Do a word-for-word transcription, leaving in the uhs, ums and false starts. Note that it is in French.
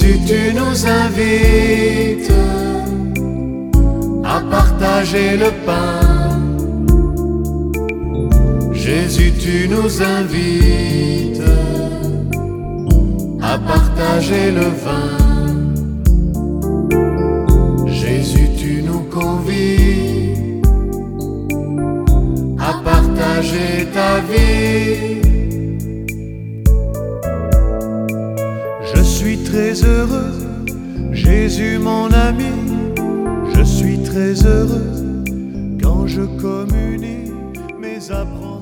Jésus, tu nous invites à partager le pain. Jésus, tu nous invites à partager le vin. Jésus, tu nous convies à partager ta vie. Je suis très heureux, Jésus mon ami. Je suis très heureux quand je communie mes apprentissages.